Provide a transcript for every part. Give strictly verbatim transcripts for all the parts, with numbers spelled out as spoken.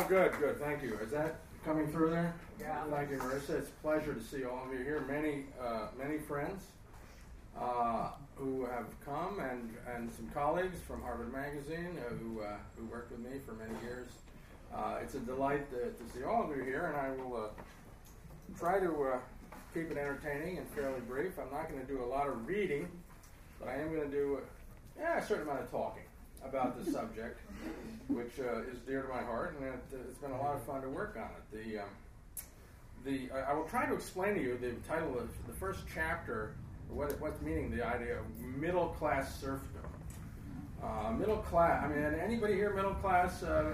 good, good. Thank you. Is that coming through there? Yeah. Thank you, Marissa. It's a pleasure to see all of you here. Many, uh, many friends uh, who have come, and, and some colleagues from Harvard Magazine uh, who uh, who worked with me for many years. Uh, it's a delight to, to see all of you here, and I will uh, try to uh, keep it entertaining and fairly brief. I'm not going to do a lot of reading, but I am going to do uh, yeah, a certain amount of talking about the subject, which uh, is dear to my heart, and it, it's been a lot of fun to work on it. The, um, the I will try to explain to you the title of the first chapter, what what's meaning the idea of middle class serfdom. Uh, middle class. I mean, anybody here middle class? Uh,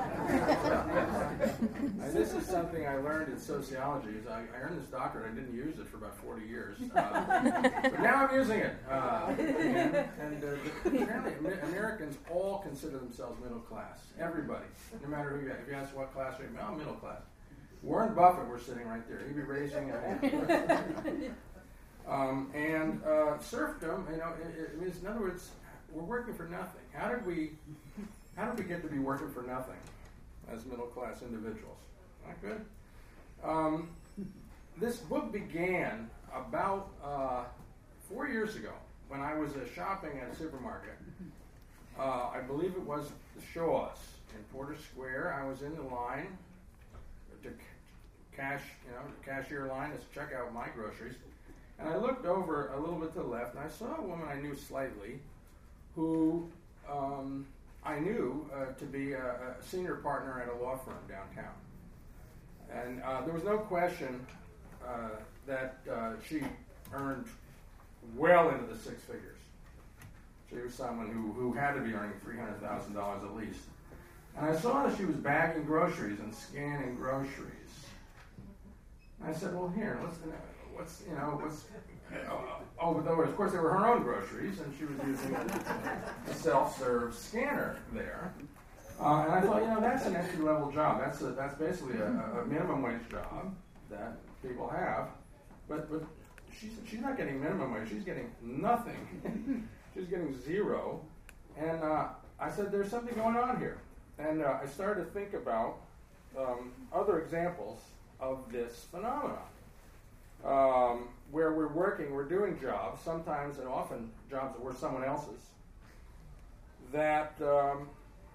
and this is something I learned in sociology. Is I, I earned this doctorate. I didn't use it for about forty years, uh, but now I'm using it. Uh, and and uh, apparently, Americans all consider themselves middle class. Everybody, no matter who you. If you ask what class are you, oh, middle class. Warren Buffett, we're sitting right there. He'd be raising a hand. um, and uh, serfdom, you know, it, it means, in other words, we're working for nothing. How did we how did we get to be working for nothing as middle class individuals? Not good. Um, this book began about uh, four years ago when I was uh, shopping at a supermarket. Uh, I believe it was the Shaw's in Porter Square. I was in the line to cash, you know, the cashier line to check out my groceries, and I looked over a little bit to the left, and I saw a woman I knew slightly, who um, I knew uh, to be a, a senior partner at a law firm downtown. And uh, there was no question uh, that uh, she earned well into the six figures. She was someone who, who had to be earning three hundred thousand dollars at least. And I saw that she was bagging groceries and scanning groceries. And I said, well, here, let's, what's, you know, what's, Oh, oh, but of course they were her own groceries, and she was using a, a self-serve scanner there. Uh, and I thought, you know, that's an entry-level job. That's a, that's basically a, a minimum wage job that people have. But but she's she's not getting minimum wage. She's getting nothing. She's getting zero. And uh, I said, there's something going on here. And uh, I started to think about um, other examples of this phenomenon. Um, where we're working, we're doing jobs, sometimes and often jobs that were someone else's, that um,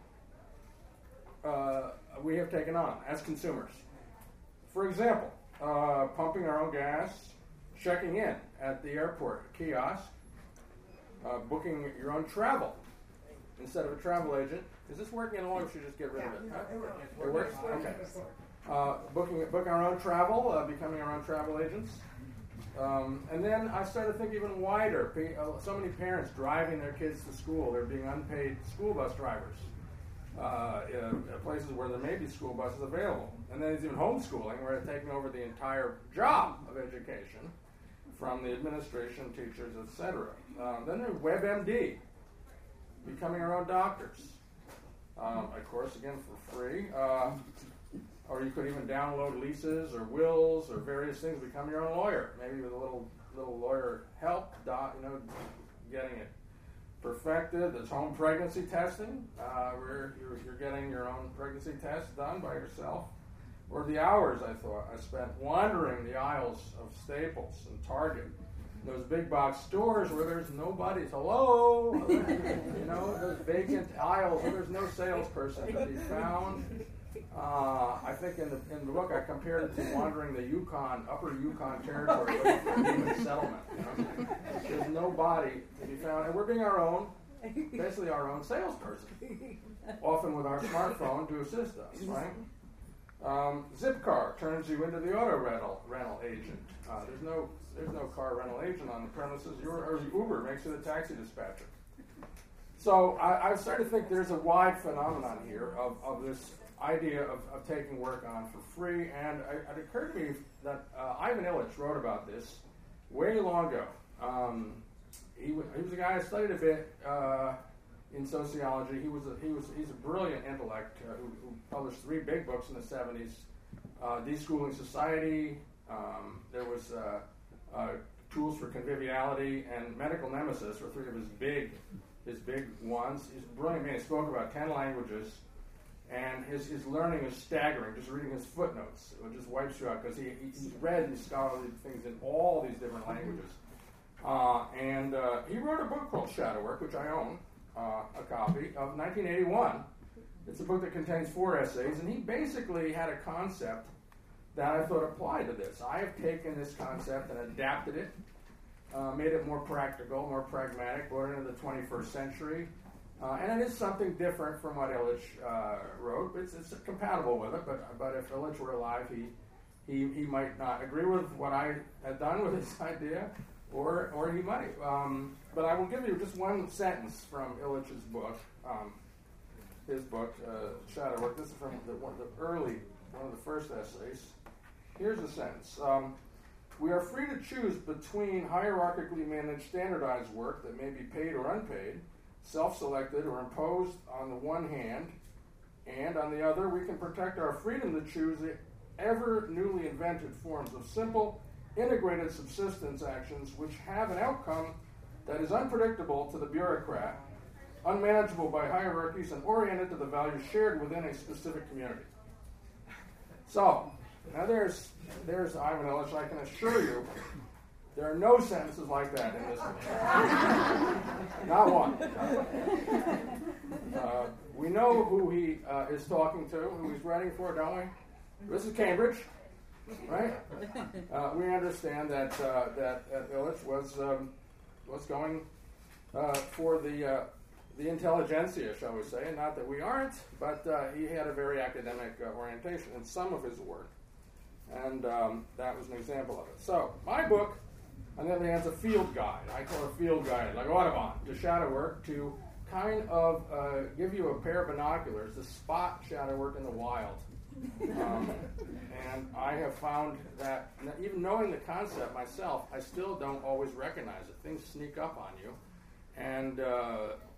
uh, we have taken on as consumers. For example, uh, pumping our own gas, checking in at the airport kiosk, uh, booking your own travel instead of a travel agent. Is this working at all, or should we just get rid of it? Huh? It works? Okay. Uh, booking, book our own travel, uh, becoming our own travel agents. Um, and then I started thinking even wider. P- uh, so many parents driving their kids to school. They're being unpaid school bus drivers uh, in, in places where there may be school buses available. And then there's even homeschooling, where they're taking over the entire job of education from the administration, teachers, et cetera. Um, then there's WebMD, becoming our own doctors. Um, of course, again, for free. Uh, Or you could even download leases or wills or various things, become your own lawyer, maybe with a little little lawyer help, you know, getting it perfected. There's home pregnancy testing, uh, where you're, you're getting your own pregnancy test done by yourself. Or the hours I thought I spent wandering the aisles of Staples and Target, those big box stores where there's nobody. Hello, you know, those vacant aisles where there's no salesperson to be found. Uh, I think in the in the book I compared it to wandering the Yukon, upper Yukon territory looking for a human settlement. You know? There's nobody to be found, and we're being our own, basically our own salesperson, often with our smartphone to assist us, right? Um, Zipcar turns you into the auto rental rental agent. Uh, there's no there's no car rental agent on the premises. Your or Uber makes you the taxi dispatcher. So I, I've started to think there's a wide phenomenon here of, of this idea of, of taking work on for free, and it, it occurred to me that uh, Ivan Illich wrote about this way long ago. Um, he, was, he was a guy I studied a bit uh, in sociology. He was a, he was he's a brilliant intellect uh, who, who published three big books in the seventies: uh, Deschooling Society. Um, there was uh, uh, Tools for Conviviality and Medical Nemesis were three of his big his big ones. He's a brilliant man. He spoke about ten languages. And his, his learning is staggering, just reading his footnotes. It just wipes you out because he, he, he's read these scholarly things in all these different languages. Uh, and uh, he wrote a book called Shadow Work, which I own, uh, a copy, of nineteen eighty-one. It's a book that contains four essays, and he basically had a concept that I thought applied to this. I have taken this concept and adapted it, uh, made it more practical, more pragmatic, brought it into the twenty-first century. Uh, and it is something different from what Illich uh, wrote. It's, it's compatible with it, but but if Illich were alive, he, he he might not agree with what I had done with his idea, or or he might. Um, but I will give you just one sentence from Illich's book, um, his book, uh, Shadow Work. This is from the, one of the early, one of the first essays. Here's a sentence. Um, we are free to choose between hierarchically managed standardized work that may be paid or unpaid, self-selected or imposed on the one hand, and on the other, we can protect our freedom to choose the ever newly invented forms of simple, integrated subsistence actions which have an outcome that is unpredictable to the bureaucrat, unmanageable by hierarchies, and oriented to the values shared within a specific community. So, now there's there's Ivan Illich. I can assure you, there are no sentences like that in this book. Not one. Uh, we know who he uh, is talking to, who he's writing for, don't we? This is Cambridge, right? Uh, we understand that uh, that uh, Illich was um, was going uh, for the uh, the intelligentsia, shall we say? Not that we aren't, but uh, he had a very academic uh, orientation in some of his work, and um, that was an example of it. So, my book, on the other hand, it's a field guide. I call it a field guide, like Audubon, to shadow work, to kind of uh, give you a pair of binoculars to spot shadow work in the wild. Um, and I have found that, even knowing the concept myself, I still don't always recognize it. Things sneak up on you. And uh,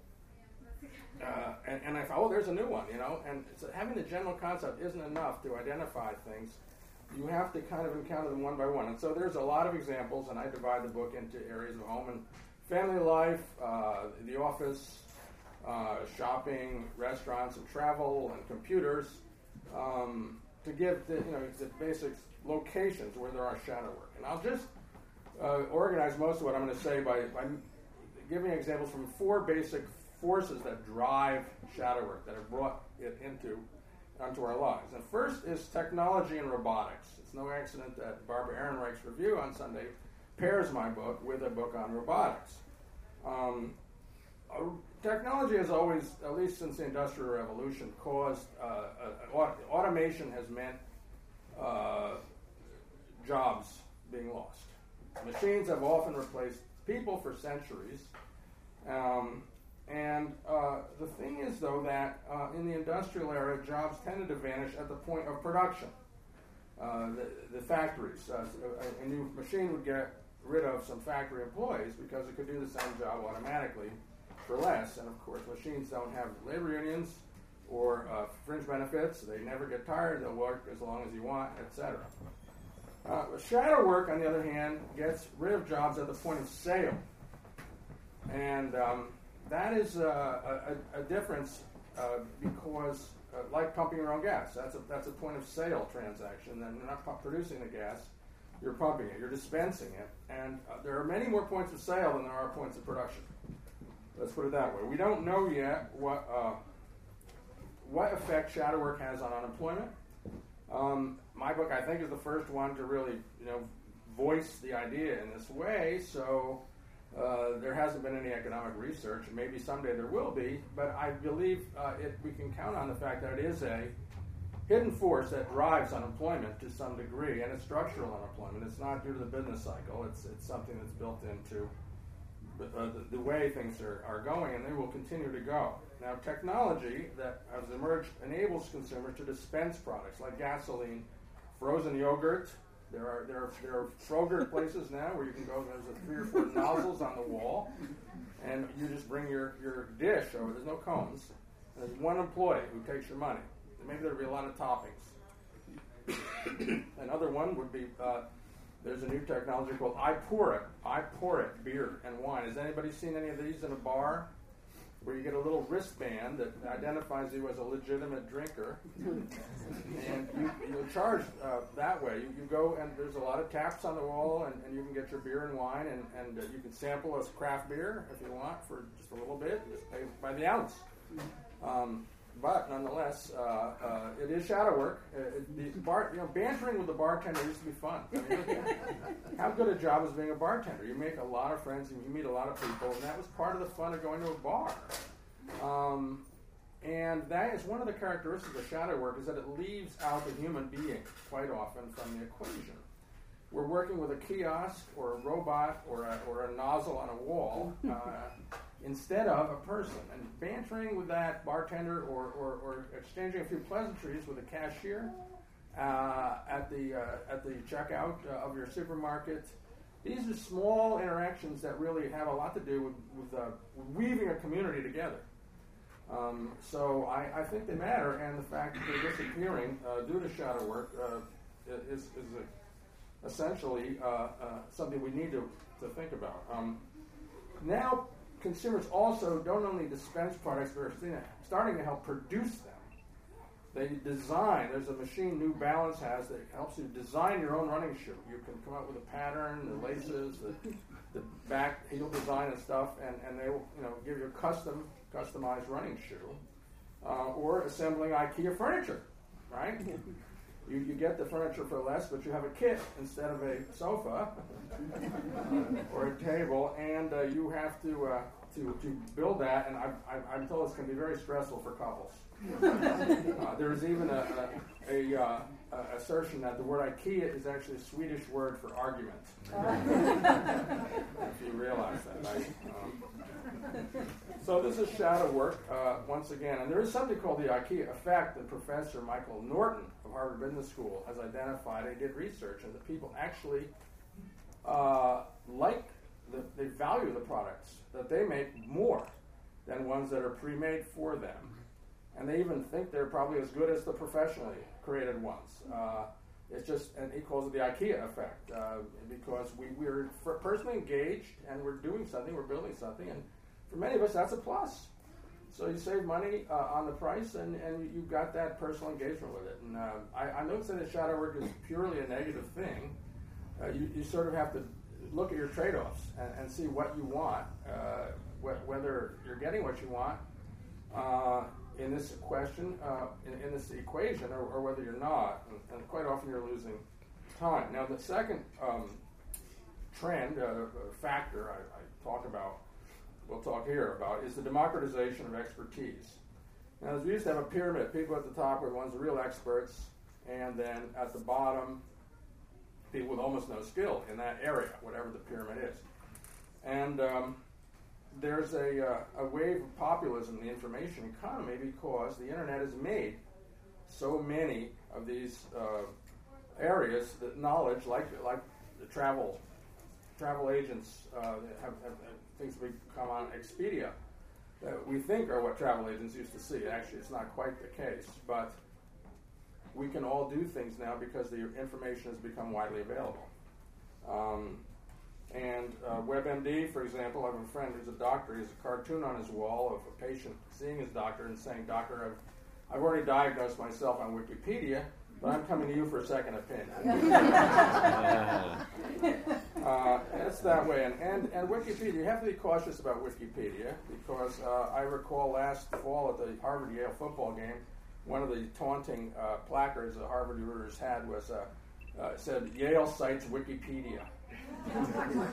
uh, and, and I thought, oh, there's a new one, you know. And so having the general concept isn't enough to identify things. You have to kind of encounter them one by one. And so there's a lot of examples, and I divide the book into areas of home and family life, uh, the office, uh, shopping, restaurants, and travel, and computers, um, to give the, you know, the basic locations where there are shadow work. And I'll just uh, organize most of what I'm going to say by, by giving examples from four basic forces that drive shadow work, that have brought it into onto our lives. And first is technology and robotics. It's no accident that Barbara Ehrenreich's review on Sunday pairs my book with a book on robotics. Um, uh, technology has always, at least since the Industrial Revolution, caused uh, uh, aut- automation has meant uh, jobs being lost. Machines have often replaced people for centuries. Um, And uh, the thing is, though, that uh, in the industrial era, jobs tended to vanish at the point of production. Uh, the, the factories, uh, a, a new machine would get rid of some factory employees because it could do the same job automatically for less. And of course, machines don't have labor unions or uh, fringe benefits. They never get tired. They'll work as long as you want, et cetera. Uh, shadow work, on the other hand, gets rid of jobs at the point of sale. And um, that is uh, a, a, a difference uh, because, uh, like pumping your own gas, that's a, that's a point of sale transaction. Then you're not pu- producing the gas, you're pumping it, you're dispensing it. And uh, there are many more points of sale than there are points of production. Let's put it that way. We don't know yet what uh, what effect shadow work has on unemployment. Um, my book, I think, is the first one to really, you know, voice the idea in this way. So uh, there hasn't been any economic research. Maybe someday there will be, but I believe uh, it, we can count on the fact that it is a hidden force that drives unemployment to some degree, and it's structural unemployment. It's not due to the business cycle. It's it's something that's built into uh, the, the way things are, are going, and they will continue to go. Now, technology that has emerged enables consumers to dispense products like gasoline, frozen yogurt. There are there are there are Kroger places now where you can go. There's a three or four nozzles on the wall, and you just bring your, your dish over. There's no cones. And there's one employee who takes your money. Maybe there'll be a lot of toppings. Another one would be uh, there's a new technology called I Pour It. I Pour It beer and wine. Has anybody seen any of these in a bar? where you get a little wristband that identifies you as a legitimate drinker, and you, you charge uh, that way. You, you go, and there's a lot of taps on the wall, and, and you can get your beer and wine, and, and uh, you can sample a craft beer if you want for just a little bit, just pay by the ounce. Um, but nonetheless, uh, uh, it is shadow work. Uh, it, the bar, you know, bantering with the bartender used to be fun. I mean, how good a job as being a bartender. You make a lot of friends, and you meet a lot of people, and that was part of the fun of going to a bar. Um, and that is one of the characteristics of shadow work, is that it leaves out the human being quite often from the equation. We're working with a kiosk or a robot or a, or a nozzle on a wall uh, instead of a person. And bantering with that bartender or, or, or exchanging a few pleasantries with a cashier uh, at the uh, at the checkout uh, of your supermarket. These are small interactions that really have a lot to do with, with uh, weaving a community together. Um, so I, I think they matter, and the fact that they're disappearing uh, due to shadow work uh, is, is a, essentially uh, uh, something we need to, to think about. Um, now, consumers also don't only dispense products, but are starting to help produce them. They design. There's a machine New Balance has that helps you design your own running shoe. You can come up with a pattern, the laces, the, the back heel design and stuff, and, and they will, you know, give you a custom, customized running shoe. Uh, or assembling IKEA furniture, right? You, you get the furniture for less, but you have a kit instead of a sofa or a table, and uh, you have to, uh, to to build that. And I've, I've, I'm told this can be very stressful for couples. Uh, there is even a, a, a, uh, a assertion that the word IKEA is actually a Swedish word for argument. If you realize that, right? Um, so this is shadow work uh, once again, and there is something called the IKEA effect that Professor Michael Norton of Harvard Business School has identified. He did research, and that people actually uh, like, the, they value the products that they make more than ones that are pre-made for them. And they even think they're probably as good as the professionally created ones. Uh, it's just, and he calls it the IKEA effect, uh, because we, we're personally engaged and we're doing something, we're building something, and for many of us that's a plus. So you save money uh, on the price, and, and you got that personal engagement with it. And uh, I, I'm not saying that shadow work is purely a negative thing. Uh, you, you sort of have to look at your trade-offs and, and see what you want, uh, wh- whether you're getting what you want, uh, in this question, uh, in, in this equation, or, or whether you're not, and, and quite often you're losing time. Now, the second um, trend, uh, factor I, I talk about, we'll talk here about, is the democratization of expertise. Now, as we used to have a pyramid, people at the top were the ones, the real experts, and then at the bottom, people with almost no skill in that area, whatever the pyramid is. And um, there's a, uh, a wave of populism in the information economy because the internet has made so many of these uh, areas that knowledge, like like the travel travel agents uh, have, have, have things become on Expedia that we think are what travel agents used to see. Actually, it's not quite the case, but we can all do things now because the information has become widely available. Um, And uh, WebMD, for example, I have a friend who's a doctor. He has a cartoon on his wall of a patient seeing his doctor and saying, "Doctor, I've, I've already diagnosed myself on Wikipedia, but I'm coming to you for a second opinion." uh, it's that way. And, and, and Wikipedia, you have to be cautious about Wikipedia because uh, I recall last fall at the Harvard-Yale football game, one of the taunting uh, placards the Harvard readers had was uh, uh, said, "Yale cites Wikipedia." That's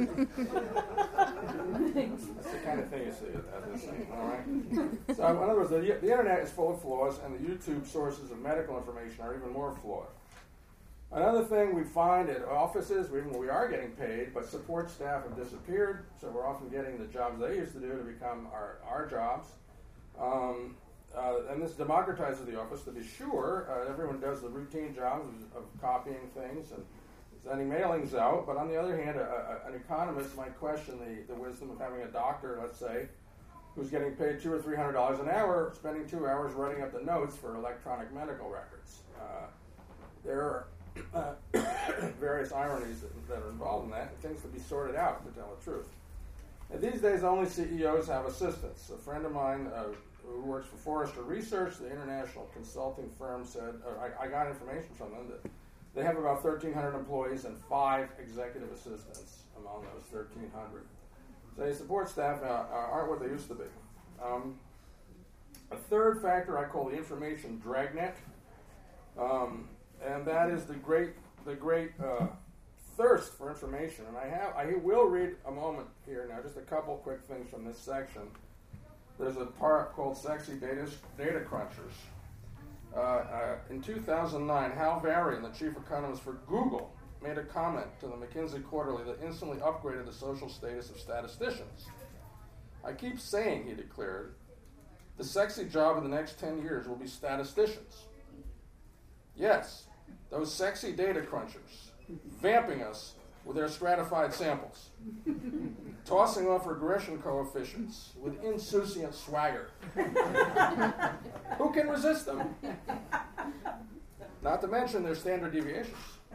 the kind of thing you see at this thing, all right? So, in other words, the, the internet is full of flaws, and the YouTube sources of medical information are even more flawed. Another thing we find at offices, we, we are getting paid, but support staff have disappeared, so we're often getting the jobs they used to do to become our, our jobs. Um, uh, and this democratizes the office, to be sure. Uh, everyone does the routine jobs of, of copying things and sending mailings out, but on the other hand, a, a, an economist might question the, the wisdom of having a doctor, let's say, who's getting paid two or three hundred dollars an hour, spending two hours writing up the notes for electronic medical records. Uh, there are uh, various ironies that, that are involved in that, and things to be sorted out, to tell the truth. And these days, only C E Os have assistants. A friend of mine uh, who works for Forrester Research, the international consulting firm, said, uh, I, I got information from them that they have about thirteen hundred employees and five executive assistants among those thirteen hundred. So the support staff uh, aren't what they used to be. Um, a third factor I call the information dragnet, um, and that is the great, the great uh, thirst for information. And I have, I will read a moment here now, just a couple quick things from this section. There's a part called Sexy Data, Data Crunchers. Uh, uh, in two thousand nine, Hal Varian, the chief economist for Google, made a comment to the McKinsey Quarterly that instantly upgraded the social status of statisticians. I keep saying, he declared, the sexy job of the next ten years will be statisticians. Yes, those sexy data crunchers, vamping us with their stratified samples, tossing off regression coefficients with insouciant swagger. Who can resist them? Not to mention their standard deviations.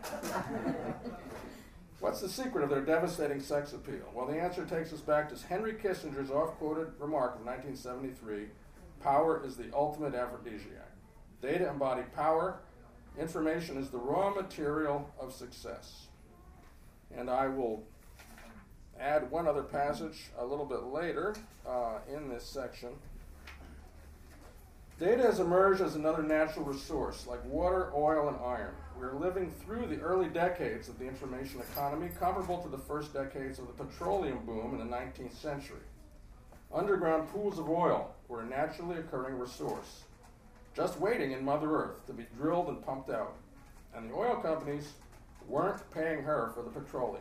What's the secret of their devastating sex appeal? Well, the answer takes us back to Henry Kissinger's oft-quoted remark of nineteen seventy-three, power is the ultimate aphrodisiac. Data embody power. Information is the raw material of success. And I will add one other passage a little bit later uh, in this section. Data has emerged as another natural resource, like water, oil, and iron. We're living through the early decades of the information economy, comparable to the first decades of the petroleum boom in the nineteenth century. Underground pools of oil were a naturally occurring resource, just waiting in Mother Earth to be drilled and pumped out. And the oil companies weren't paying her for the petroleum.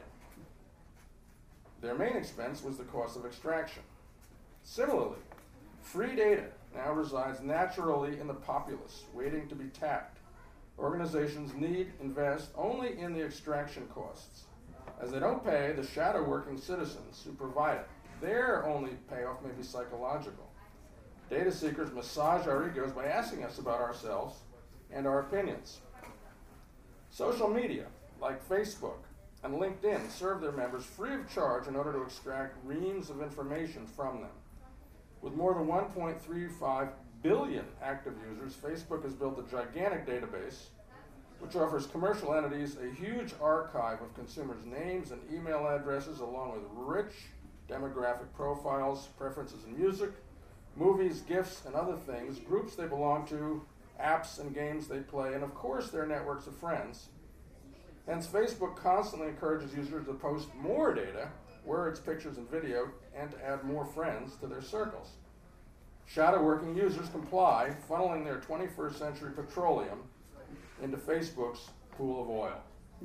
Their main expense was the cost of extraction. Similarly, free data now resides naturally in the populace, waiting to be tapped. Organizations need invest only in the extraction costs, as they don't pay the shadow-working citizens who provide it. Their only payoff may be psychological. Data seekers massage our egos by asking us about ourselves and our opinions. Social media, like Facebook and LinkedIn, serve their members free of charge in order to extract reams of information from them. With more than one point three five billion active users, Facebook has built a gigantic database which offers commercial entities a huge archive of consumers' names and email addresses, along with rich demographic profiles, preferences in music, movies, gifts, and other things, groups they belong to, apps and games they play, and of course their networks of friends. Hence, Facebook constantly encourages users to post more data, words, pictures, and video, and to add more friends to their circles. Shadow-working users comply, funneling their twenty-first century petroleum into Facebook's pool of oil.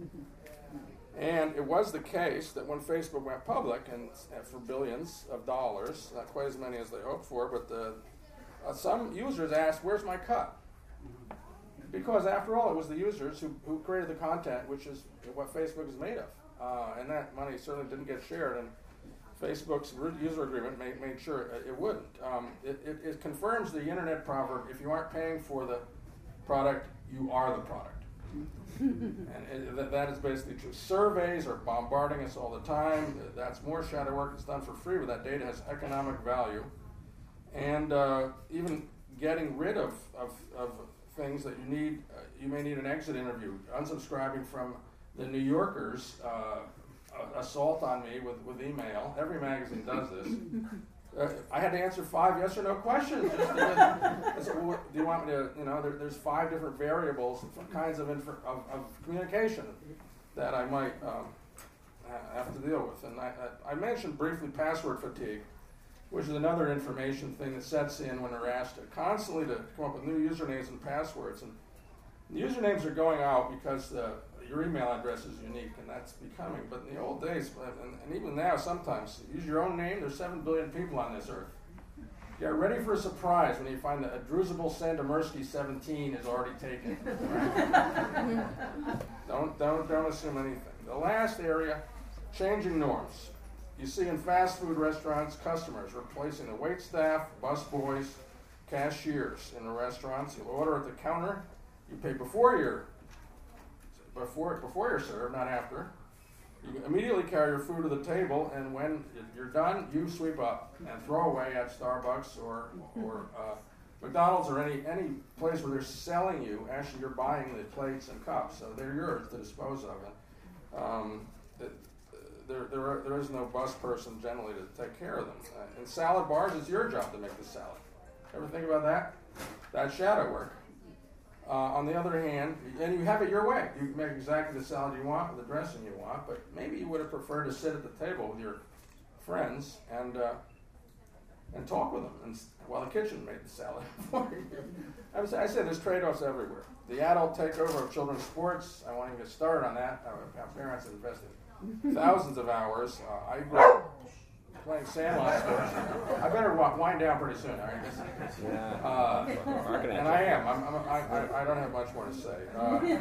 And it was the case that when Facebook went public, and for billions of dollars, not quite as many as they hoped for, but the, uh, some users asked, where's my cut? Because after all, it was the users who, who created the content, which is what Facebook is made of. Uh, and that money certainly didn't get shared, and Facebook's user agreement made, made sure it wouldn't. Um, it, it, it confirms the internet proverb, if you aren't paying for the product, you are the product. And it, that, that is basically true. Surveys are bombarding us all the time. That's more shadow work that's done for free, but that data has economic value. And uh, even getting rid of, of, of things that you need, uh, you may need an exit interview. Unsubscribing from the New Yorker's uh, assault on me with, with email. Every magazine does this. Uh, I had to answer five yes or no questions. Just to, just, do you want me to, you know, there, there's five different variables, kinds of, infor, of, of communication that I might um, have to deal with. And I, I, I mentioned briefly password fatigue, which is another information thing that sets in when they're asked to constantly to come up with new usernames and passwords. And the usernames are going out because uh, your email address is unique, and that's becoming. But in the old days, and, and even now sometimes, use your own name. There's seven billion people on this earth. Get ready for a surprise when you find that Druzable Sandomirsky seventeen is already taken. Right? don't, don't, don't assume anything. The last area, changing norms. You see in fast food restaurants, customers replacing the wait staff, busboys, cashiers in the restaurants. You order at the counter. You pay before you're Before, before you're served, not after. You immediately carry your food to the table, and when you're done, you sweep up and throw away at Starbucks or or uh, McDonald's or any any place where they're selling you. Actually, you're buying the plates and cups, so they're yours to dispose of. And um, it, there there are, there is no bus person generally to take care of them. Uh, in salad bars, it's your job to make the salad. Ever think about that? That's shadow work. Uh, on the other hand, and you have it your way. You make exactly the salad you want with the dressing you want, but maybe you would have preferred to sit at the table with your friends and uh, and talk with them and, while the kitchen made the salad for you. I, was, I say there's trade-offs everywhere. The adult takeover of children's sports, I want to get started on that. Our parents have invested thousands of hours. Uh, I grew up playing sandlot sports. I better wind down pretty soon. All right? Yeah. Uh, and I am. I'm, I'm, I, I, I don't have much more to say. Uh,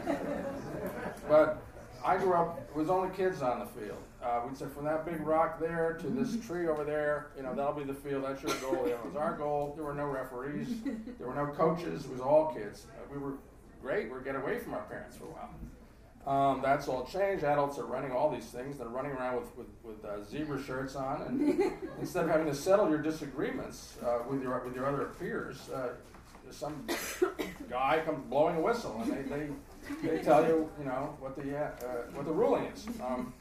but I grew up, it was only kids on the field. Uh, we'd say from that big rock there to this tree over there, you know, that'll be the field. That's your goal. That was our goal. There were no referees. There were no coaches. It was all kids. Uh, we were great. We were getting away from our parents for a while. Um, that's all changed. Adults are running all these things. They're running around with, with, with uh, zebra shirts on, and instead of having to settle your disagreements uh, with your with your other peers, uh, some guy comes blowing a whistle, and they, they, they tell you, you know, what the uh, uh, what the ruling is. Um,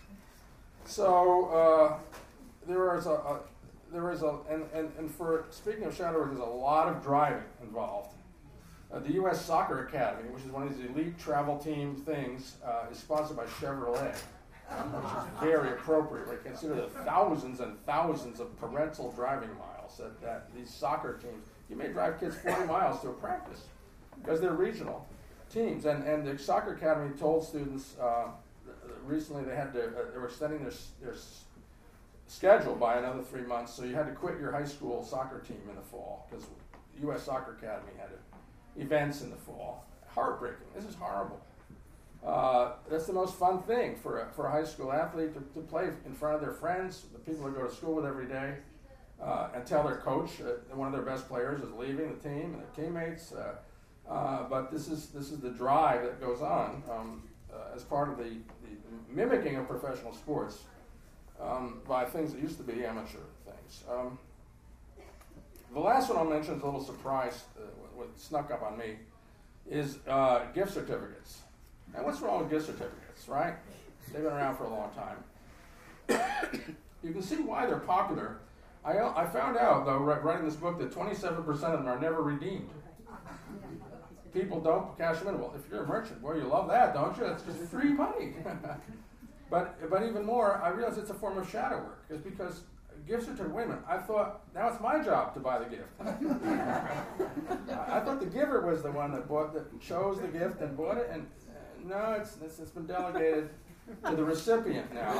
so uh, there is a, a there is a and, and, and for speaking of shadow work, there's a lot of driving involved. Uh, the U S Soccer Academy, which is one of these elite travel team things, uh, is sponsored by Chevrolet, um, which is very appropriate. Right? Consider the thousands and thousands of parental driving miles that, that these soccer teams, you may drive kids forty miles to a practice because they're regional teams. And, and the Soccer Academy told students uh, recently they had to, uh, they were extending their, their s- schedule by another three months, so you had to quit your high school soccer team in the fall because U S Soccer Academy had it. Events in the fall. Heartbreaking. This is horrible. Uh, that's the most fun thing for a, for a high school athlete to, to play in front of their friends, the people they go to school with every day, uh, and tell their coach uh, one of their best players is leaving the team and their teammates. Uh, uh, but this is this is the drive that goes on um, uh, as part of the, the mimicking of professional sports um, by things that used to be amateur things. Um, the last one I'll mention is a little surprise. Uh, what snuck up on me is uh, gift certificates. And what's wrong with gift certificates, right? They've been around for a long time. You can see why they're popular. I, I found out, though, writing this book, that twenty-seven percent of them are never redeemed. People don't cash them in. Well, if you're a merchant, boy, you love that, don't you? That's just free money. but but even more, I realize it's a form of shadow work. It's because gift certificate, wait a minute, I thought, now it's my job to buy the gift. I thought the giver was the one that bought, that chose the gift and bought it, and uh, no, it's, it's it's been delegated to the recipient now.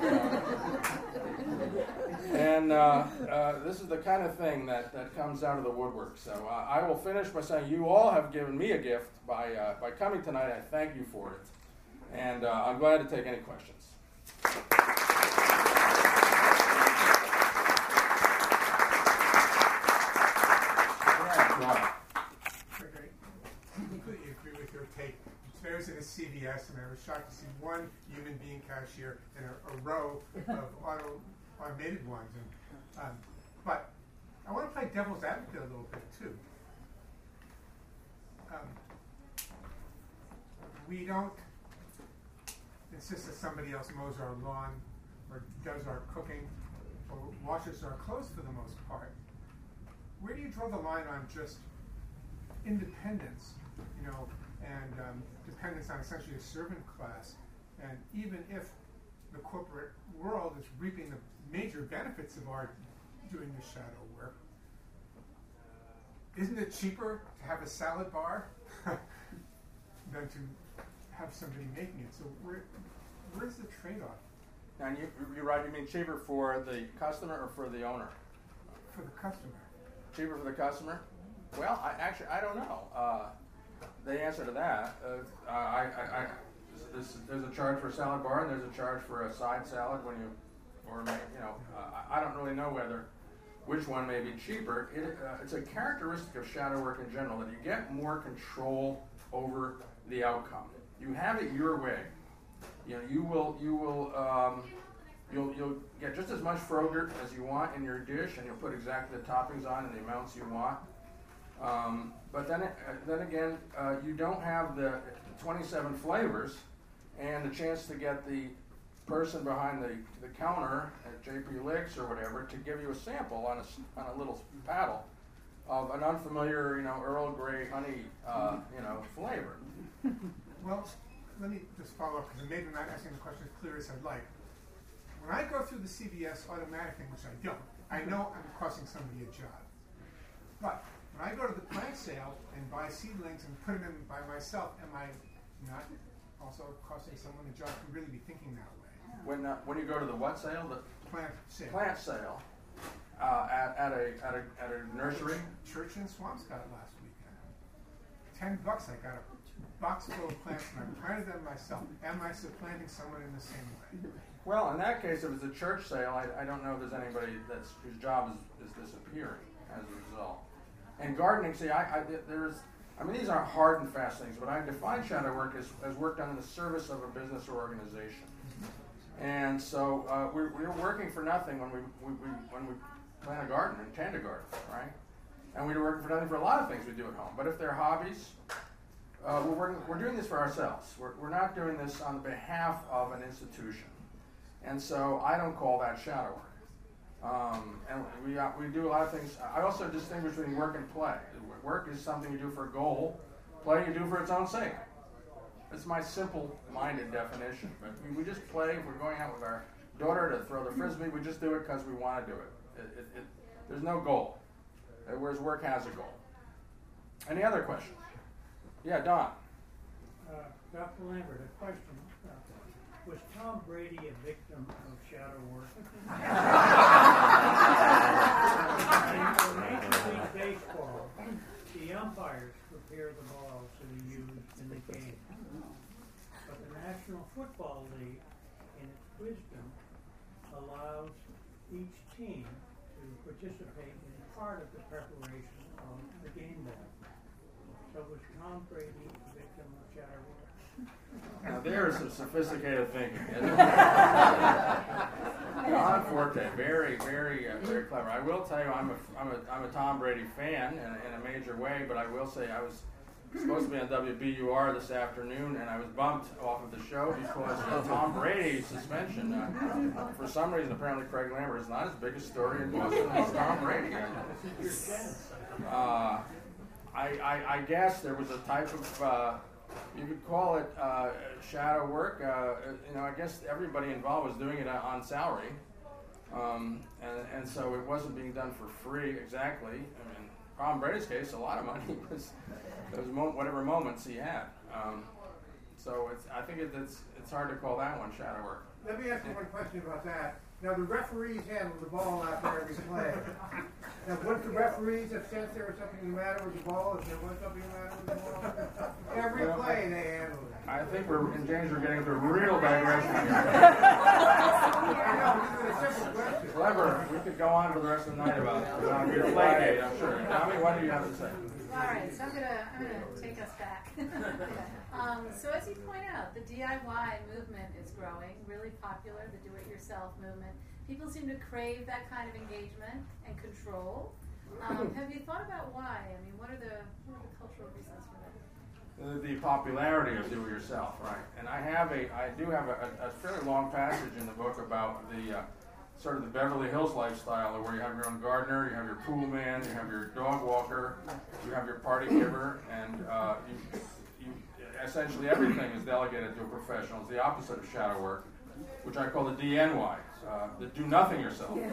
and uh, uh, this is the kind of thing that, that comes out of the woodwork. So uh, I will finish by saying you all have given me a gift by, uh, by coming tonight. I thank you for it. And uh, I'm glad to take any questions. Great. I completely agree with your take. I was in a C V S and I was shocked to see one human being cashier and a, a row of auto automated ones. And, um, but I want to play devil's advocate a little bit too. Um, we don't insist that somebody else mows our lawn or does our cooking or washes our clothes for the most part. Where do you draw the line on just independence, you know, and um, dependence on essentially a servant class? And even if the corporate world is reaping the major benefits of our doing this shadow work, isn't it cheaper to have a salad bar than to have somebody making it? So where, where's the trade-off? And you, you're right, you mean cheaper for the customer or for the owner? For the customer. Cheaper for the customer? Well, I actually, I don't know. Uh, the answer to that, uh, I, I, I, this, there's a charge for a salad bar and there's a charge for a side salad when you, or you know, uh, I don't really know whether, which one may be cheaper. It, uh, it's a characteristic of shadow work in general that you get more control over the outcome. You have it your way. You know, you will you will um, you'll you'll get just as much Frogurt as you want in your dish, and you'll put exactly the toppings on and the amounts you want. Um, but then, uh, then again, uh, you don't have the twenty-seven flavors and the chance to get the person behind the, the counter at J P Licks or whatever to give you a sample on a, on a little paddle of an unfamiliar, you know, Earl Grey honey, uh, you know, flavor. Well, let me just follow up, because maybe I'm not asking the question as clear as I'd like. When I go through the C V S automatic thing, which I don't, I know I'm costing somebody a job. But when I go to the plant sale and buy seedlings and put them in by myself, am I not also costing someone a job to really be thinking that way? When uh, when you go to the what sale? The plant sale. Plant sale uh, at, at a at a at a nursery. Church in Swampscott last weekend. Ten bucks, I got a box full of plants and I planted them myself. Am I supplanting someone in the same way? Well, in that case, if it's a church sale, I, I don't know if there's anybody that's whose job is, is disappearing as a result. And gardening, see, I, I there's, I mean, these aren't hard and fast things, but I define shadow work as, as work done in the service of a business or organization. And so uh, we're, we're working for nothing when we, we, we when we plant a garden and tend a garden, right? And we're working for nothing for a lot of things we do at home. But if they're hobbies, uh, we're working, we're doing this for ourselves. We're, we're not doing this on behalf of an institution. And so I don't call that shadow work. Um, and we, uh, we do a lot of things. I also distinguish between work and play. Work is something you do for a goal. Play you do for its own sake. It's my simple-minded definition. But we, we just play. If we're going out with our daughter to throw the frisbee, we just do it because we want to do it. It, it, it. There's no goal. Whereas work has a goal. Any other questions? Yeah, Don. Uh, Doctor Lambert, a question. Uh, was Tom Brady a victim of shadow work? In Major League Baseball, the umpires prepare the balls to be used in the game. But the National Football League, in its wisdom, allows each team to participate in part of the preparation of the game ball. So was Tom Brady a victim of shadow work? Now there's some sophisticated thinking. Don Forte, very, very, uh, very clever. I will tell you, I'm a, I'm a, I'm a Tom Brady fan in, in a major way, but I will say I was supposed to be on W B U R this afternoon, and I was bumped off of the show because of Tom Brady's suspension. Uh, for some reason, apparently Craig Lambert is not as big a story in Boston as Tom Brady. Uh, I, I, I guess there was a type of, uh, you could call it uh, shadow work. Uh, you know, I guess everybody involved was doing it on salary, um, and, and so it wasn't being done for free exactly. I mean, Tom Brady's case, a lot of money was those mo- whatever moments he had. Um, so it's, I think it, it's it's hard to call that one shadow work. Let me ask you one question about that. Now, the referees handle the ball after every play. Now, would the referees have sensed there was something the matter with the ball, if there was something the matter with the ball? Every Well, play they handle it. I think we're in danger of getting into a real digression here. I know, this is a simple question. Clever. We could go on for the rest of the night about it. Uh, your play date, I'm sure. Tommy, what do you have to say? All right, so I'm gonna I'm gonna take us back. um, so as you point out, the D I Y movement is growing, really popular. The do-it-yourself movement. People seem to crave that kind of engagement and control. Um, have you thought about why? I mean, what are the what are the cultural reasons for that? The, the popularity of do-it-yourself, right? And I have a I do have a, a fairly long passage in the book about the. Uh, sort of the Beverly Hills lifestyle, where you have your own gardener, you have your pool man, you have your dog walker, you have your party giver, and uh, you, you, essentially everything is delegated to a professional. It's the opposite of shadow work, which I call the D N Y, uh, the do nothing yourself. You're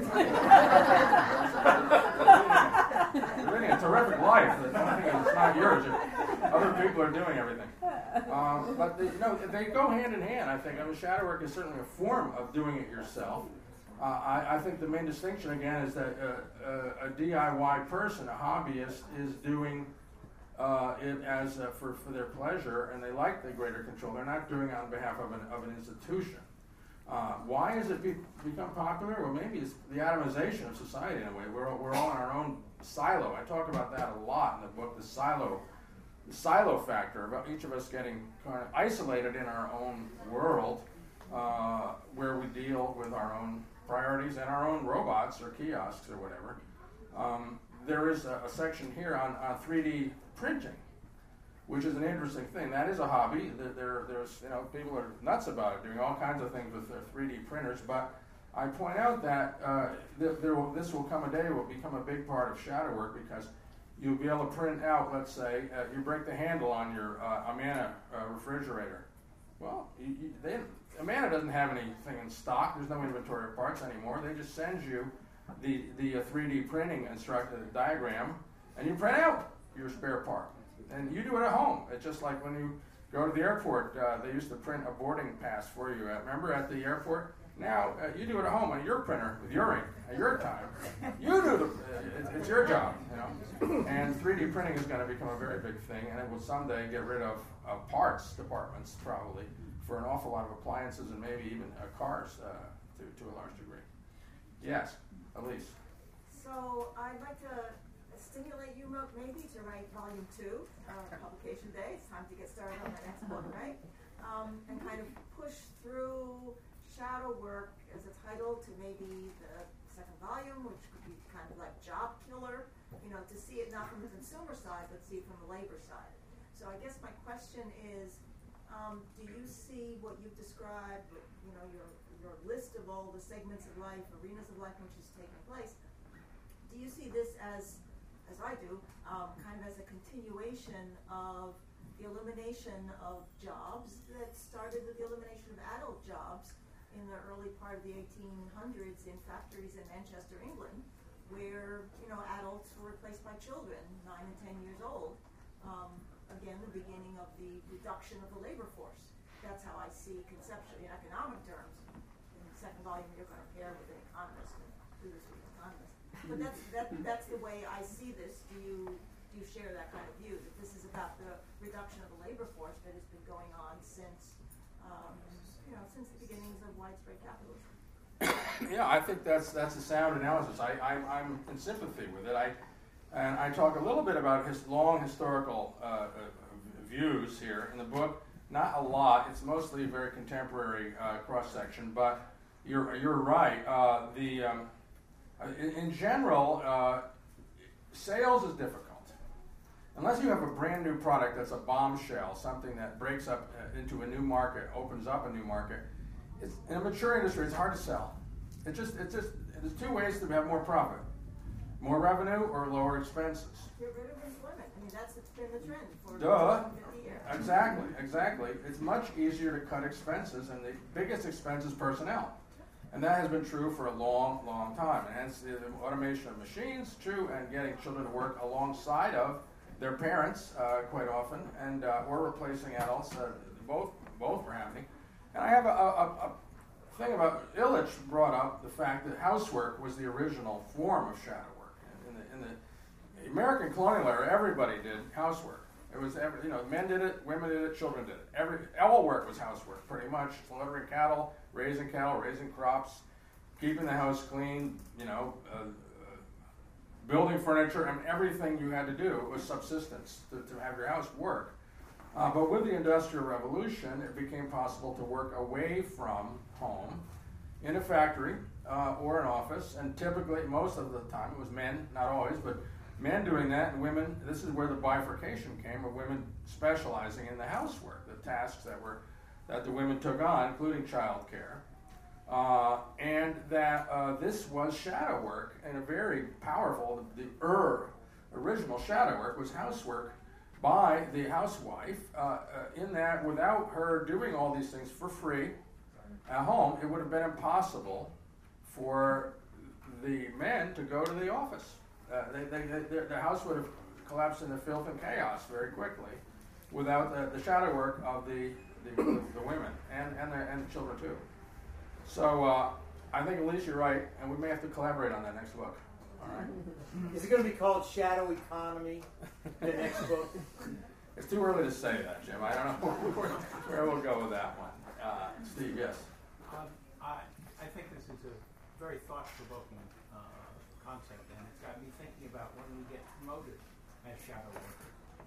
living a terrific life. It's not yours. Other people are doing everything. Um, but the, no, they go hand in hand, I think. I mean, shadow work is certainly a form of doing it yourself. Uh, I, I think the main distinction, again, is that uh, uh, a D I Y person, a hobbyist, is doing uh, it as uh, for, for their pleasure, and they like the greater control. They're not doing it on behalf of an, of an institution. Uh, why has it be, become popular? Well, maybe it's the atomization of society in a way. We're, we're all in our own silo. I talk about that a lot in the book, the silo silo factor about each of us getting kind of isolated in our own world, uh, where we deal with our own priorities and our own robots or kiosks or whatever. Um, there is a, a section here on, on three D printing, which is an interesting thing. That is a hobby. There, there, there's, you know, people are nuts about it, doing all kinds of things with their three D printers. But I point out that uh, th there will, this will come a day will become a big part of shadow work, because you'll be able to print out, let's say, uh, you break the handle on your uh, Amana uh, refrigerator. Well, you, you, they, Amana doesn't have anything in stock. There's no inventory of parts anymore. They just send you the, the uh, three D printing instructed diagram, and you print out your spare part. And you do it at home. It's just like when you go to the airport, uh, they used to print a boarding pass for you. Uh, remember at the airport? Now, uh, you do it at home on your printer with your ink at your time. You do the, uh, it's, it's your job, you know. And three D printing is going to become a very big thing, and it will someday get rid of uh, parts departments, probably, for an awful lot of appliances and maybe even uh, cars uh, to, to a large degree. Yes, Elise. So I'd like to stimulate you mo- maybe to write volume two, uh, publication day. It's time to get started on the next book, right? Um, and kind of push through shadow work as a title to maybe the second volume, which could be kind of like job killer, you know, to see it not from the consumer side, but see it from the labor side. So I guess my question is, um, do you see what you've described, you know, your, your list of all the segments of life, arenas of life in which is taking place, do you see this as, as I do, um, kind of as a continuation of the elimination of jobs that started with the elimination of adult jobs in the early part of the eighteen hundreds in factories in Manchester, England, where, you know, adults were replaced by children, nine and ten years old. Um, again, the beginning of the reduction of the labor force. That's how I see conceptually in economic terms. In the second volume, you're going to pair with an economist and do this with an economist. But that's that, that's the way I see this. Do you do you share that kind of view, that this is about the reduction of the labor force that has been going on since um, you know since the beginnings of widespread capitalism? Yeah, I think that's that's a sound analysis. I, I'm, I'm in sympathy with it. I and I talk a little bit about his long historical uh, uh, views here in the book. Not a lot. It's mostly a very contemporary uh, cross section. But you're you're right. Uh, the um, in, in general, uh, sales is difficult. Unless you have a brand new product that's a bombshell, something that breaks up uh, into a new market, opens up a new market. It's, in a mature industry, it's hard to sell. It just, it's just, there's two ways to have more profit: more revenue or lower expenses. Get rid of employment. I mean, that's been the trend for Duh. fifty years. Exactly, exactly. It's much easier to cut expenses, and the biggest expense is personnel. And that has been true for a long, long time. And hence the automation of machines, true, and getting children to work alongside of their parents uh, quite often, and uh, or replacing adults. Uh, both, both were happening. And I have a, a, a thing about Illich brought up the fact that housework was the original form of shadow work. In the, in the American colonial era, everybody did housework. It was every, you know, men did it, women did it, children did it. Every all work was housework, pretty much. Slaughtering cattle, raising cattle, raising crops, keeping the house clean, you know, uh, uh, building furniture, and everything you had to do was subsistence to, to have your house work. Uh, but with the Industrial Revolution, it became possible to work away from home in a factory uh, or an office, and typically, most of the time, it was men, not always, but men doing that, and women. This is where the bifurcation came, of women specializing in the housework, the tasks that were that the women took on, including child care. Uh, and that uh, this was shadow work, and a very powerful, the er, original shadow work was housework by the housewife, uh, uh, in that without her doing all these things for free at home, it would have been impossible for the men to go to the office. Uh, they, they, they, the house would have collapsed into filth and chaos very quickly without the, the shadow work of the, the, the, the women and, and, the, and the children too. So uh, I think, Elise, you're right, and we may have to collaborate on that next book. All right? Is it going to be called Shadow Economy, the next book? It's too early to say that, Jim. I don't know where, where we'll go with that one. Uh, Steve, yes? Um, I, I think this is a very thought-provoking uh, concept, and it's got me thinking about when we get promoted as shadow workers.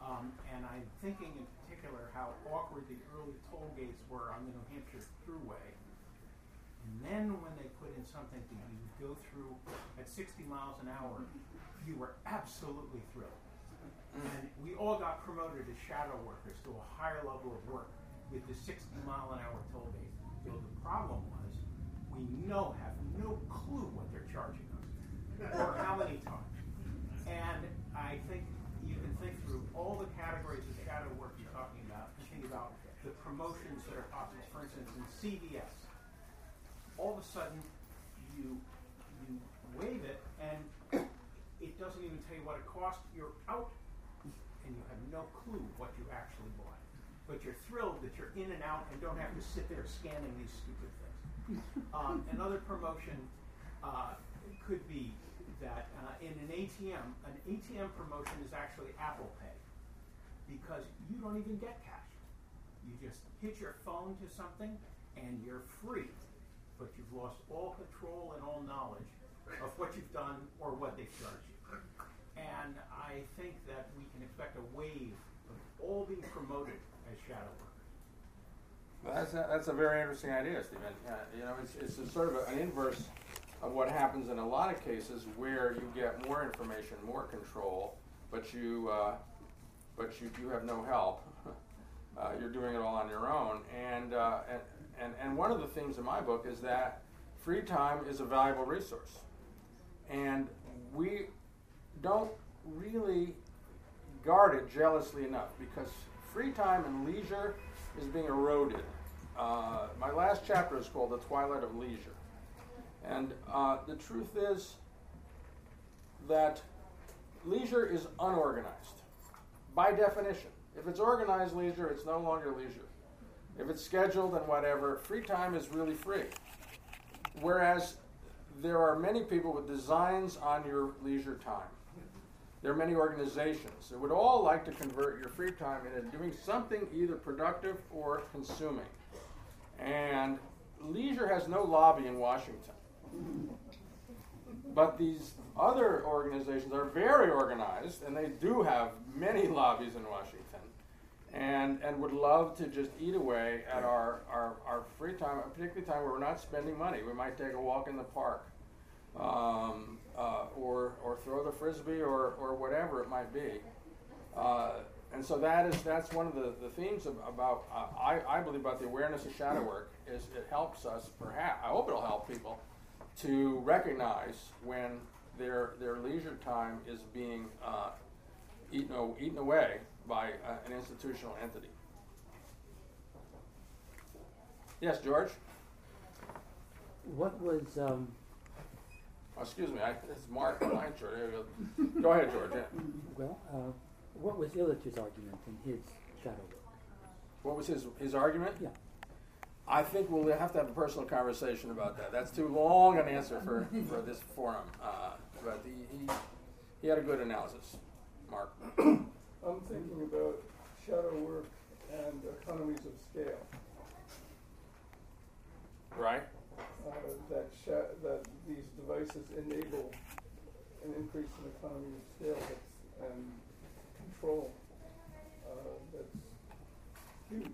Um, and I'm thinking in particular how awkward the early toll gates were on the New Hampshire Thruway. And then when they put in something that you would go through at sixty miles an hour, you were absolutely thrilled. And we all got promoted as shadow workers to a higher level of work with the sixty mile an hour toll gate. So the problem was, we know have no clue what they're charging us or how many times. And I think you can think through all the categories of shadow work you're talking about and think about the promotions that are possible. For instance, in C V S, all of a sudden you you waive it and it doesn't even tell you what it cost. You're out and you have no clue what you actually bought. But you're thrilled that you're in and out and don't have to sit there scanning these stupid things. Um, another promotion uh, could be that uh, in an A T M, an A T M promotion is actually Apple Pay because you don't even get cash. You just hit your phone to something and you're free, but you've lost all control and all knowledge of what you've done or what they charge you. And I think that we can expect a wave of all being promoted as shadow workers. Well, that's a, that's a very interesting idea, Stephen. Uh, you know, it's, it's a sort of a, an inverse of what happens in a lot of cases where you get more information, more control, but you uh, but you, you have no help. Uh, you're doing it all on your own. And, uh, and, and, and one of the themes in my book is that free time is a valuable resource. And we don't really guard it jealously enough because free time and leisure is being eroded. Uh, my last chapter is called The Twilight of Leisure. And uh, the truth is that leisure is unorganized, by definition. If it's organized leisure, it's no longer leisure. If it's scheduled and whatever, free time is really free. Whereas there are many people with designs on your leisure time. There are many organizations that would all like to convert your free time into doing something either productive or consuming. And leisure has no lobby in Washington. But these other organizations are very organized, and they do have many lobbies in Washington, and, and would love to just eat away at our, our, our free time, particularly time where we're not spending money. We might take a walk in the park, um, uh, or, or throw the frisbee, or, or whatever it might be. Uh, and so that is that's one of the, the themes of, about, uh, I, I believe, about the awareness of shadow work, is it helps us, perhaps, I hope it'll help people, to recognize when their their leisure time is being uh, eaten, eaten away by uh, an institutional entity. Yes, George? What was, um, oh, excuse me, I, it's Mark. Fine, George. Here we go. Go ahead, George. Yeah. well, uh, what was Illich's argument in his shadow work? What was his, his argument? Yeah. I think we'll have to have a personal conversation about that. That's too long an answer for, for this forum. Uh, but he, he, he had a good analysis. Mark? I'm thinking about shadow work and economies of scale. Right? Uh, that sha- that these devices enable an increase in economies of scale that's, and control uh, that's huge.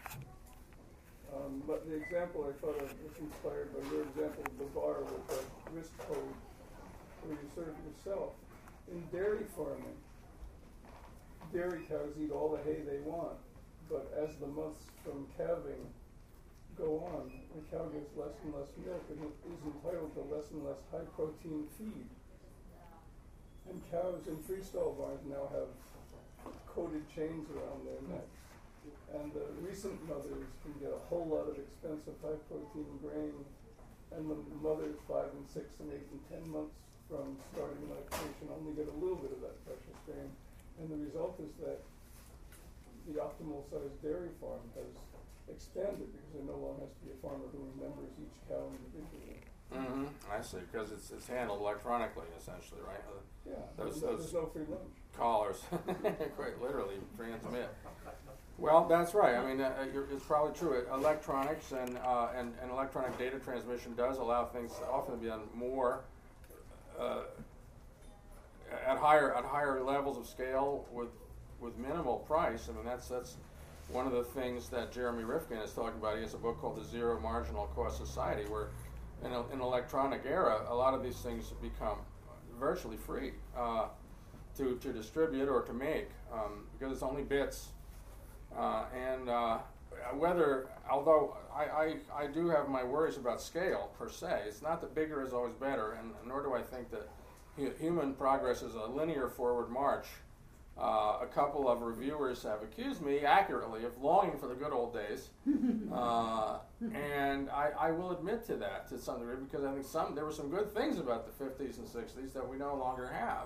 Um, but the example I thought of was inspired by your example of the bar with the wrist code where you serve yourself. In dairy farming, dairy cows eat all the hay they want, but as the months from calving go on, the cow gives less and less milk and is entitled to less and less high protein feed. And cows in freestall barns now have coated chains around their neck. And the recent mothers can get a whole lot of expensive high-protein grain, and the mothers five and six and eight and ten months from starting lactation only get a little bit of that precious grain. And the result is that the optimal size dairy farm has expanded because there no longer has to be a farmer who remembers each cow individually. Mm-hmm. I see, because it's, it's handled electronically, essentially, right? Uh, Yeah, those, there's, those there's no free lunch. collars, quite literally, transmit. Well, that's right. I mean, uh, you're, it's probably true. Electronics and, uh, and and electronic data transmission does allow things often to be done more uh, at higher at higher levels of scale with with minimal price. I mean, that's that's one of the things that Jeremy Rifkin is talking about. He has a book called The Zero Marginal Cost Society, where in, a, in an electronic era, a lot of these things become virtually free uh, to, to distribute or to make, um, because it's only bits. Uh, and uh, whether, although I, I, I do have my worries about scale per se, it's not that bigger is always better, and nor do I think that hu- human progress is a linear forward march. Uh, a couple of reviewers have accused me accurately of longing for the good old days, uh, and I, I will admit to that to some degree, because I think some there were some good things about the fifties and sixties that we no longer have,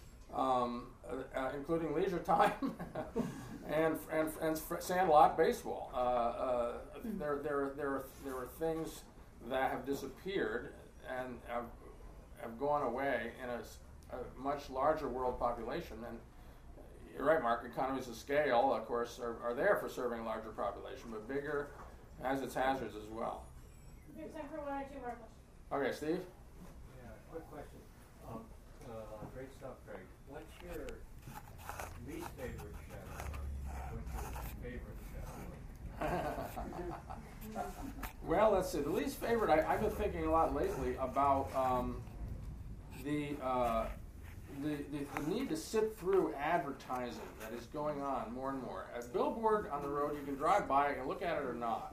um, uh, uh, including leisure time and and and sandlot baseball. Uh, uh, there there there there are things that have disappeared and have have gone away in a, a much larger world population. And you're right, Mark, economies of scale, of course, are, are there for serving a larger population, but bigger has its hazards as well. We have time for one or two more questions. Okay, Steve? Yeah, quick question. Um, uh, great stuff, Craig. What's your least favorite shadow work? What's your favorite shadow work? Well, let's see. The least favorite, I, I've been thinking a lot lately about um, the... Uh, The, the, the need to sit through advertising that is going on more and more. A billboard on the road, you can drive by and look at it or not.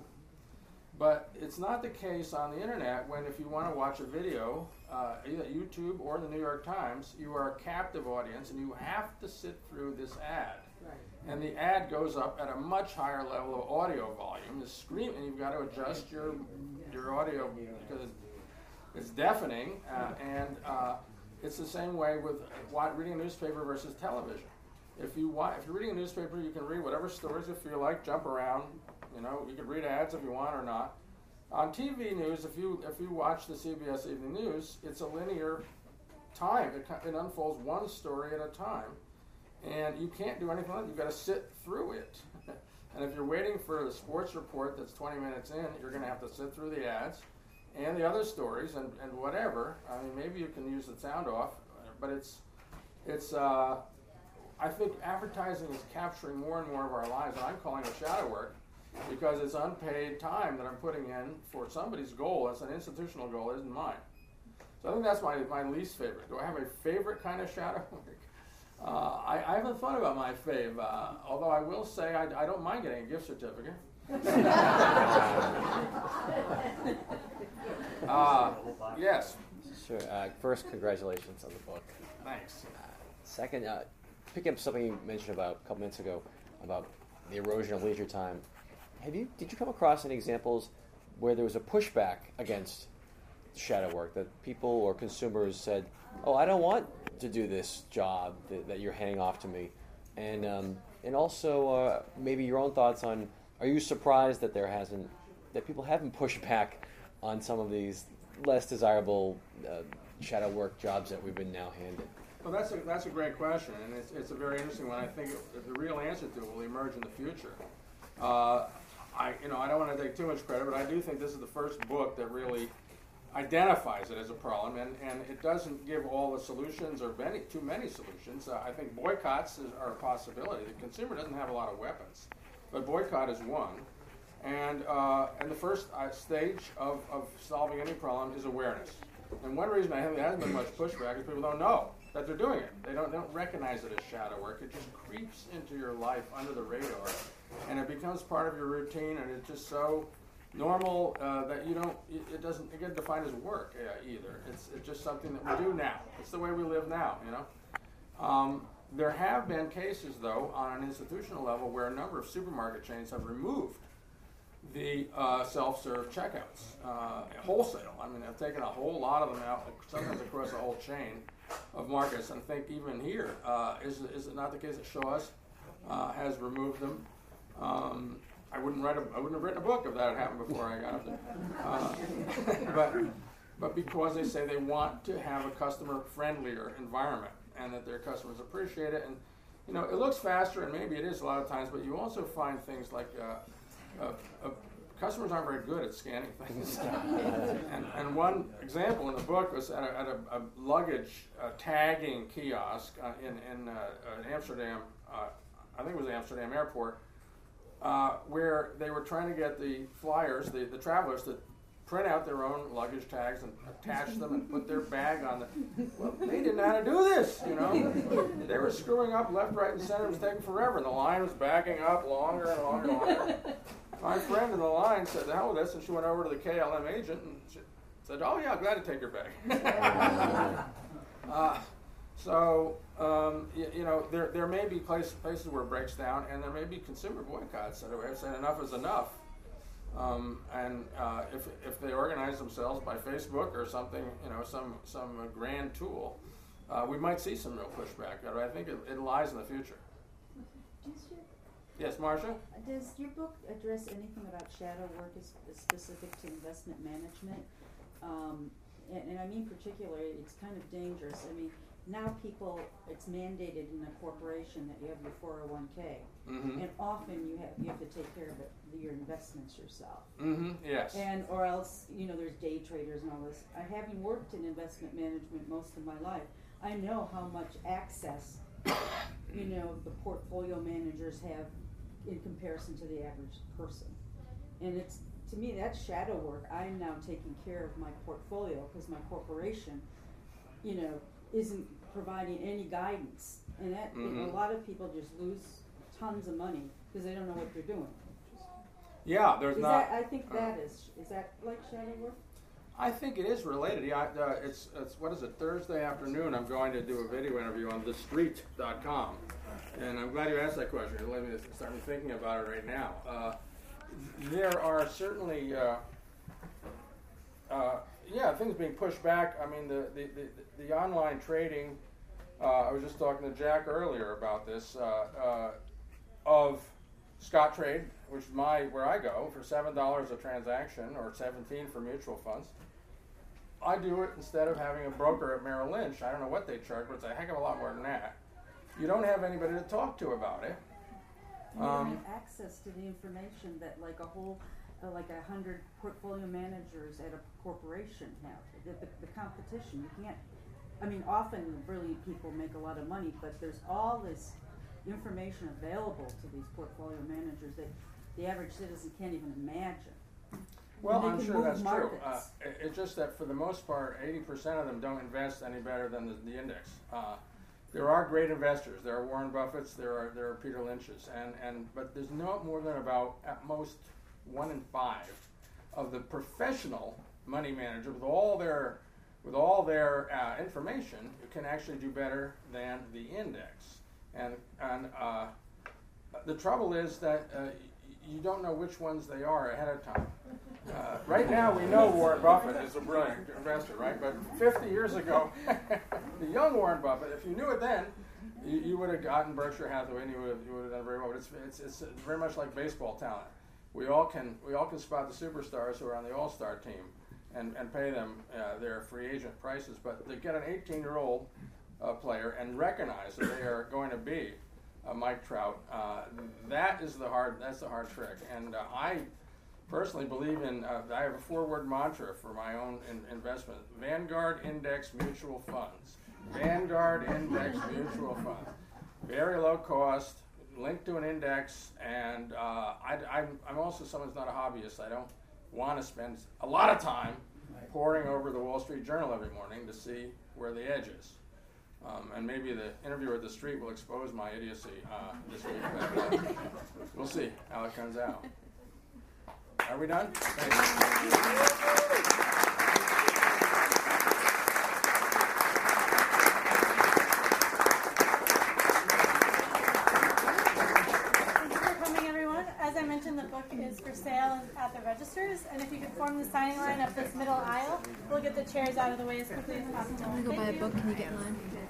But it's not the case on the internet when, if you want to watch a video, uh, either YouTube or the New York Times, you are a captive audience and you have to sit through this ad. Right. And the ad goes up at a much higher level of audio volume. The scream, and you've got to adjust your, your audio because it's, it's deafening. Uh, and uh, It's the same way with reading a newspaper versus television. If you want, if you're reading a newspaper, you can read whatever stories you feel like, jump around. You know, you can read ads if you want or not. On T V news, if you if you watch the C B S Evening News, it's a linear time. It, it unfolds one story at a time, and you can't do anything else. You've got to sit through it. And if you're waiting for the sports report that's twenty minutes in, you're going to have to sit through the ads and the other stories and, and whatever. I mean, maybe you can use the sound off, but it's, it's. Uh, I think advertising is capturing more and more of our lives, and I'm calling it shadow work because it's unpaid time that I'm putting in for somebody's goal. It's an institutional goal, it isn't mine. So I think that's my, my least favorite. Do I have a favorite kind of shadow work? Uh, I, I haven't thought about my fave, uh, although I will say I, I don't mind getting a gift certificate. uh, yes. Sure. Uh, first, congratulations on the book. Thanks. Uh, second, uh, picking up something you mentioned about a couple minutes ago about the erosion of leisure time. Have you? Did you come across any examples where there was a pushback against shadow work, that people or consumers said, "Oh, I don't want to do this job that, that you're handing off to me," and um, and also uh, maybe your own thoughts on. Are you surprised that there hasn't, that people haven't pushed back on some of these less desirable uh, shadow work jobs that we've been now handed? Well, that's a, that's a great question, and it's, it's a very interesting one. I think it, the real answer to it will emerge in the future. Uh, I, you know, I don't want to take too much credit, but I do think this is the first book that really identifies it as a problem, and, and it doesn't give all the solutions or many, too many solutions. Uh, I think boycotts is, are a possibility. The consumer doesn't have a lot of weapons. But boycott is one, and uh, and the first uh, stage of, of solving any problem is awareness. And one reason I haven't, there hasn't been much pushback is people don't know that they're doing it. They don't they don't recognize it as shadow work. It just creeps into your life under the radar, and it becomes part of your routine. And it's just so normal uh, that you don't. It, it doesn't it get defined as work uh, either. It's it's just something that we do now. It's the way we live now. You know. Um, There have been cases, though, on an institutional level where a number of supermarket chains have removed the uh, self-serve checkouts, uh, wholesale. I mean, they've taken a whole lot of them out, sometimes across a whole chain of markets. And I think even here, uh, is, is it not the case that Shaw's uh, has removed them? Um, I wouldn't write a, I wouldn't have written a book if that had happened before I got up there. Uh, but, but because they say they want to have a customer-friendlier environment, and that their customers appreciate it. And, you know, it looks faster, and maybe it is a lot of times, but you also find things like uh, uh, uh, customers aren't very good at scanning things. and, and one example in the book was at a, at a, a luggage uh, tagging kiosk uh, in, in uh, uh, Amsterdam, uh, I think it was Amsterdam Airport, uh, where they were trying to get the flyers, the, the travelers, to print out their own luggage tags and attach them and put their bag on the. Well, they didn't know how to do this, you know. They were screwing up left, right, and center. It was taking forever, and the line was backing up longer and longer and longer. My friend in the line said, "The hell with this," and she went over to the K L M agent and she said, "Oh yeah, glad to take your bag." uh, so um, you, you know, there there may be place, places where it breaks down, and there may be consumer boycotts that have said enough is enough. Um, and uh, if if they organize themselves by Facebook or something, you know, some some uh, grand tool, uh, we might see some real pushback. But I think it, it lies in the future. Yes, Marcia? Does your book address anything about shadow work is, is specific to investment management? Um, and, and I mean particularly, it's kind of dangerous. I mean, now people, it's mandated in a corporation that you have your four oh one k. Mm-hmm. And often you have you have to take care of it, your investments yourself. Mm-hmm. Yes. And or else, you know, there's day traders and all this. I having worked in investment management most of my life, I know how much access, you know, the portfolio managers have in comparison to the average person. And it's, to me, that's shadow work. I'm now taking care of my portfolio because my corporation, you know, isn't providing any guidance. And that, mm-hmm. you know, a lot of people just lose tons of money because they don't know what they're doing. Yeah, there's is not. That, I think uh, that is, is that like shadow work? I think it is related. Yeah, uh, it's, it's, what is it, Thursday afternoon, I'm going to do a video interview on the street dot com. And I'm glad you asked that question. It let me start me thinking about it right now. Uh, there are certainly, uh, uh, yeah, things being pushed back. I mean, the, the, the, the online trading, uh, I was just talking to Jack earlier about this, uh, uh, of Scottrade, which is my where I go, for seven dollars a transaction or seventeen dollars for mutual funds. I do it instead of having a broker at Merrill Lynch. I don't know what they charge, but it's a heck of a lot more than that. You don't have anybody to talk to about it. And you um, don't have access to the information that like a whole, uh, like a hundred portfolio managers at a corporation have. The, the, the competition, you can't, I mean, often brilliant people make a lot of money, but there's all this information available to these portfolio managers that the average citizen can't even imagine. Well, I'm sure that's markets. true. Uh, it, it's just that for the most part, eighty percent of them don't invest any better than the, the index. Uh, There are great investors. There are Warren Buffetts. There are there are Peter Lynch's, and and but there's not more than about at most one in five of the professional money managers with all their with all their uh, information can actually do better than the index. And and uh, the trouble is that uh, you don't know which ones they are ahead of time. Uh, right now, we know Warren Buffett is a brilliant investor, right? But fifty years ago, the young Warren Buffett, if you knew it then, you, you would have gotten Berkshire Hathaway, and you would have, you would have done very well. But it's, it's it's very much like baseball talent. We all can we all can spot the superstars who are on the All-Star team, and, and pay them uh, their free agent prices. But to get an eighteen-year-old uh, player and recognize that they are going to be a Mike Trout, uh, that is the hard that's the hard trick. And uh, I. personally believe in, uh, I have a four-word mantra for my own in, investment. Vanguard Index Mutual Funds. Vanguard Index Mutual Funds. Very low cost, linked to an index, and uh, I, I'm, I'm also someone who's not a hobbyist. I don't want to spend a lot of time poring over the Wall Street Journal every morning to see where the edge is. Um, and maybe the interview at the street will expose my idiocy uh, this week. But, uh, we'll see how it turns out. Are we done? Thank you for coming, everyone. As I mentioned, the book is for sale at the registers, and if you could form the signing line up this middle aisle, we'll get the chairs out of the way as quickly as possible. I'm going to go buy a book. Can you get mine?